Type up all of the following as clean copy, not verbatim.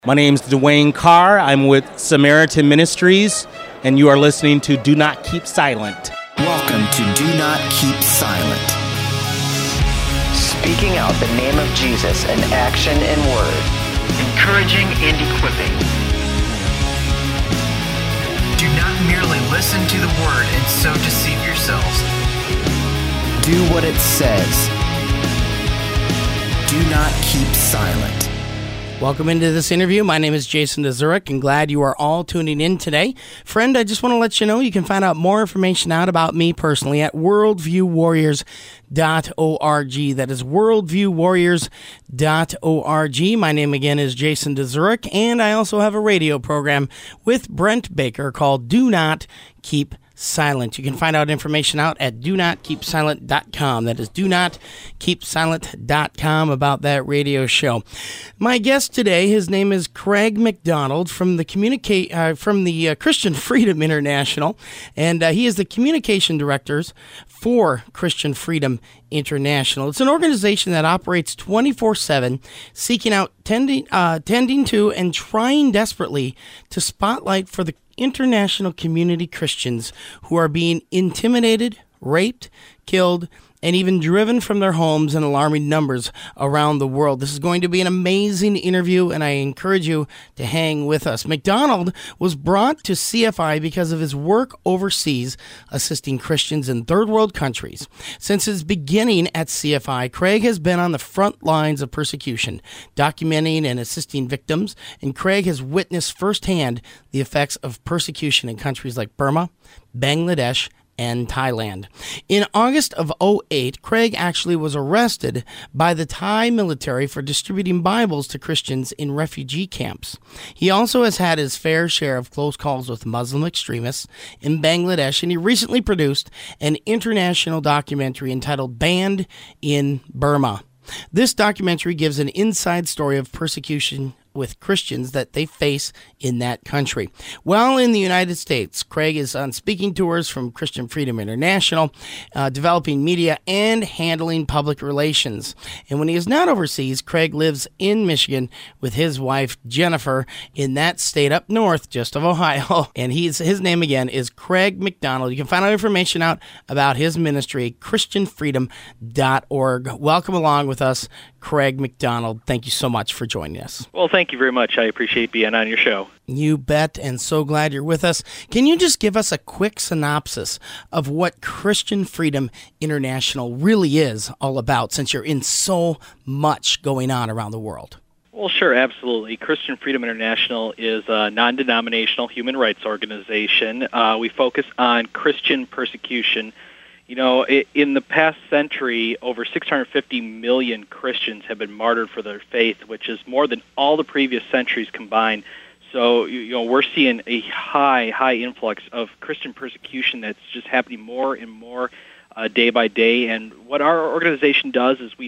My name's Dwayne Carr. I'm with Samaritan Ministries, and you are listening to Do Not Keep Silent. Welcome to Do Not Keep Silent. Speaking out the name of Jesus in action and word. Encouraging and equipping. Do not merely listen to the word and so deceive yourselves. Do what it says. Do not keep silent. Welcome into this interview. My name is Jason DeZurek, and glad you are all tuning in today. Friend, I just want to let you know you can find out more information out about me personally at worldviewwarriors.org. That is worldviewwarriors.org. My name again is Jason DeZurek, and I also have a radio program with Brent Baker called Do Not Keep Silent. You can find out information out at donotkeepsilent.com. That is donotkeepsilent.com about that radio show. My guest today, his name is Craig McDonald from the Christian Freedom International, and he is the communication director for Christian Freedom International. It's an organization that operates 24/7, seeking out, tending to, and trying desperately to spotlight for the international community Christians who are being intimidated, raped, killed, and even driven from their homes in alarming numbers around the world. This is going to be an amazing interview, and I encourage you to hang with us. McDonald was brought to CFI because of his work overseas, assisting Christians in third world countries. Since his beginning at CFI, Craig has been on the front lines of persecution, documenting and assisting victims, and Craig has witnessed firsthand the effects of persecution in countries like Burma, Bangladesh, and Thailand. In August of 2008, Craig actually was arrested by the Thai military for distributing Bibles to Christians in refugee camps. He also has had his fair share of close calls with Muslim extremists in Bangladesh, and he recently produced an international documentary entitled Banned in Burma. This documentary gives an inside story of persecution with Christians that they face in that country. While in the United States, Craig is on speaking tours from Christian Freedom International, developing media and handling public relations. And when he is not overseas, Craig lives in Michigan with his wife, Jennifer, in that state up north, just of Ohio. And his name again is Craig McDonald. You can find out information out about his ministry, christianfreedom.org. Welcome along with us, Craig McDonald. Thank you so much for joining us. Well, thank you very much. I appreciate being on your show. You bet, and so glad you're with us. Can you just give us a quick synopsis of what Christian Freedom International really is all about, since you're in so much going on around the world? Well, sure, absolutely. Christian Freedom International is a non-denominational human rights organization. We focus on Christian persecution. You know, in the past century, over 650 million Christians have been martyred for their faith, which is more than all the previous centuries combined. So, we're seeing a high influx of Christian persecution that's just happening more and more day by day. And what our organization does is we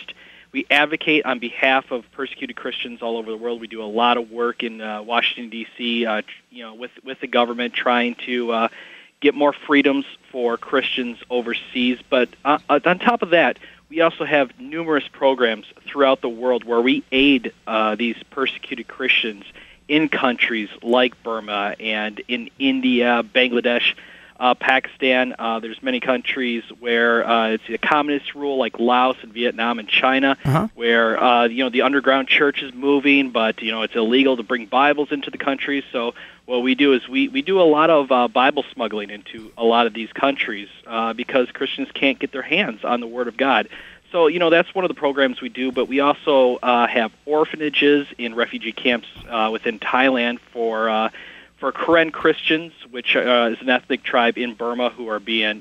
advocate on behalf of persecuted Christians all over the world. We do a lot of work in Washington, D.C., with the government, trying to get more freedoms for Christians overseas. But on top of that, we also have numerous programs throughout the world where we aid these persecuted Christians in countries like Burma and in India, Bangladesh, Pakistan. There's many countries where it's a communist rule, like Laos and Vietnam and China, where the underground church is moving, but it's illegal to bring Bibles into the countries. So what we do is we do a lot of Bible smuggling into a lot of these countries because Christians can't get their hands on the Word of God. So, that's one of the programs we do, but we also have orphanages in refugee camps within Thailand for Karen Christians, which is an ethnic tribe in Burma who are being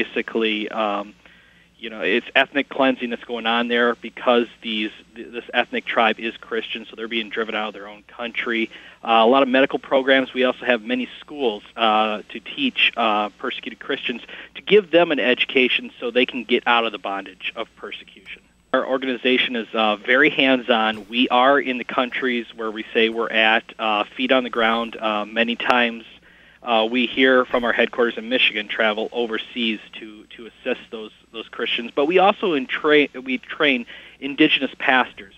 it's ethnic cleansing that's going on there because this ethnic tribe is Christian, so they're being driven out of their own country. A lot of medical programs. We also have many schools to teach persecuted Christians, to give them an education so they can get out of the bondage of persecution. Our organization is very hands-on. We are in the countries where we say we're at, feet on the ground. Many times we hear from our headquarters in Michigan, travel overseas to assist those Christians. But we also train indigenous pastors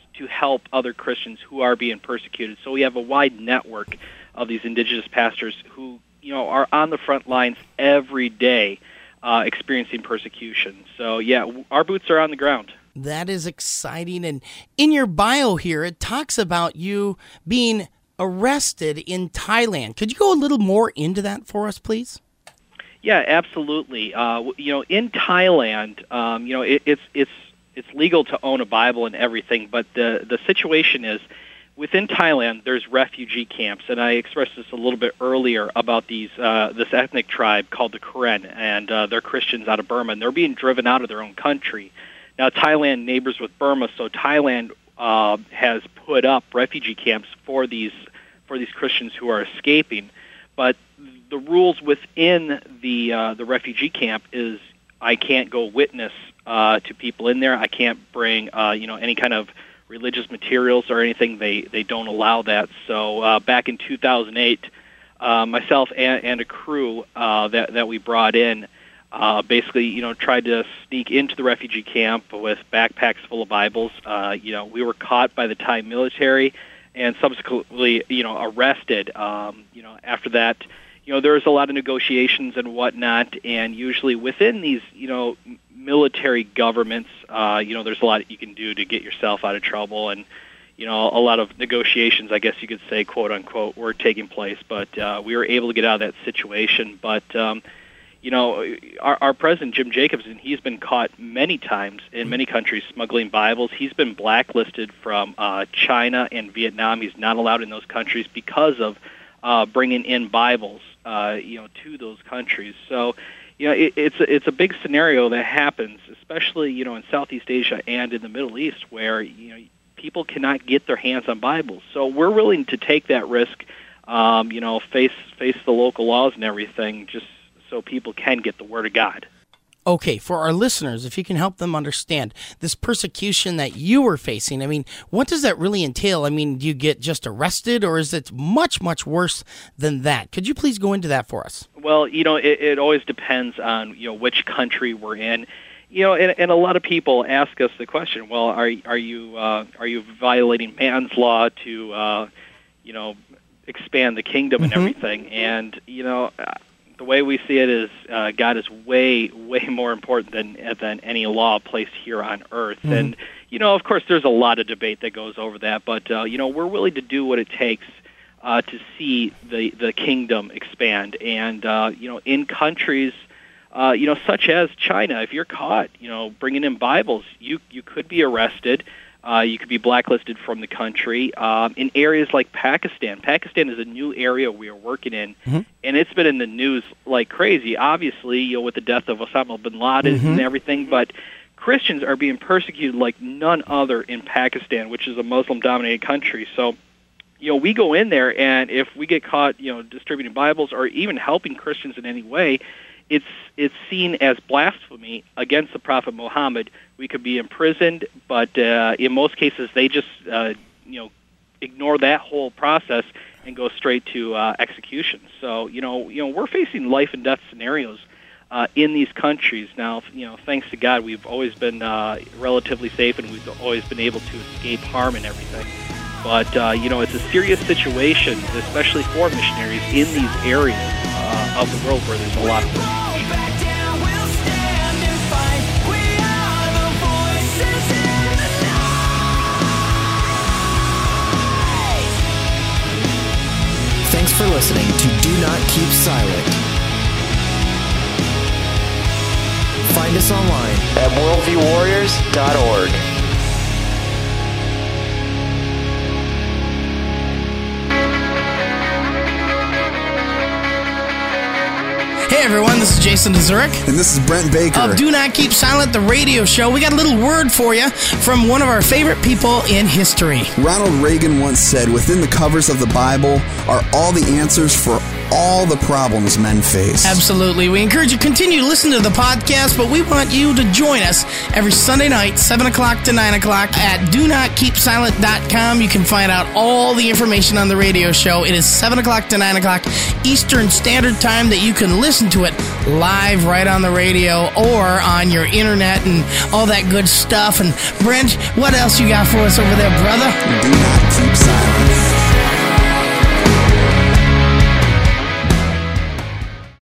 to help other Christians who are being persecuted. So we have a wide network of these indigenous pastors who, are on the front lines every day experiencing persecution. So, yeah, our boots are on the ground. That is exciting. And in your bio here, it talks about you being arrested in Thailand. Could you go a little more into that for us, please? Yeah, absolutely. In Thailand, it's legal to own a Bible and everything, but the situation is, within Thailand, there's refugee camps, and I expressed this a little bit earlier about this ethnic tribe called the Karen, and they're Christians out of Burma, and they're being driven out of their own country. Now, Thailand neighbors with Burma, so Thailand has put up refugee camps for these Christians who are escaping, but the rules within the refugee camp is I can't go witness to people in there. I can't bring any kind of religious materials or anything. They don't allow that. So back in 2008, myself and a crew that we brought in basically tried to sneak into the refugee camp with backpacks full of Bibles. We were caught by the Thai military and subsequently arrested. After that, there was a lot of negotiations and whatnot, and usually within these military governments, there's a lot you can do to get yourself out of trouble, and a lot of negotiations, I guess you could say, quote unquote, were taking place. But we were able to get out of that situation. But our president, Jim Jacobson, he's been caught many times in many countries smuggling Bibles. He's been blacklisted from China and Vietnam. He's not allowed in those countries because of bringing in Bibles, to those countries. So, it's a big scenario that happens, especially in Southeast Asia and in the Middle East, where people cannot get their hands on Bibles. So we're willing to take that risk, face the local laws and everything, just so people can get the Word of God. Okay, for our listeners, if you can help them understand this persecution that you were facing, I mean, what does that really entail? I mean, do you get just arrested, or is it much, much worse than that? Could you please go into that for us? Well, it always depends on, which country we're in. And a lot of people ask us the question, well, are you violating man's law to, expand the kingdom and everything? And, the way we see it is God is way, way more important than any law placed here on earth. And, of course, there's a lot of debate that goes over that, but, we're willing to do what it takes to see the kingdom expand. And, in countries, such as China, if you're caught, bringing in Bibles, you could be arrested. You could be blacklisted from the country. In areas like Pakistan is a new area we are working in, and it's been in the news like crazy, obviously, with the death of Osama bin Laden and everything, but Christians are being persecuted like none other in Pakistan, which is a Muslim-dominated country. So, we go in there, and if we get caught, distributing Bibles or even helping Christians in any way, it's seen as blasphemy against the Prophet Muhammad. We could be imprisoned, but in most cases they just ignore that whole process and go straight to execution. So we're facing life and death scenarios in these countries now. Thanks to God, we've always been relatively safe, and we've always been able to escape harm and everything. But it's a serious situation, especially for missionaries in these areas of the world where there's a lot of persecution. Thanks for listening to Do Not Keep Silent. Find us online at worldviewwarriors.org. Hey everyone, this is Jason Zurich. And this is Brent Baker. Of Do Not Keep Silent, the radio show. We got a little word for you from one of our favorite people in history. Ronald Reagan once said, within the covers of the Bible are all the answers for all the problems men face. Absolutely. We encourage you to continue to listen to the podcast, but we want you to join us every Sunday night, 7 o'clock to 9 o'clock at DoNotKeepSilent.com. You can find out all the information on the radio show. It is 7 o'clock to 9 o'clock Eastern Standard Time that you can listen to it live right on the radio or on your internet and all that good stuff. And Brent, what else you got for us over there, brother? Do not keep silent.